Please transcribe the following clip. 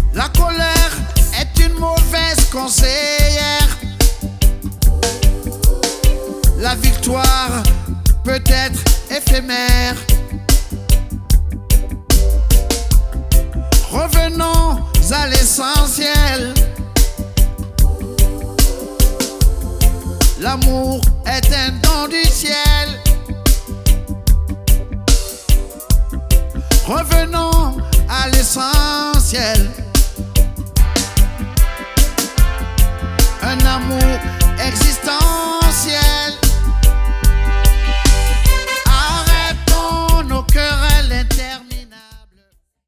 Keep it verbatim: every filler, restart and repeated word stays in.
La colère est une mauvaise conseillère. La victoire peut être éphémère. Revenons à l'essentiel. L'amour est un don du ciel. Revenons à l'essentiel. Un amour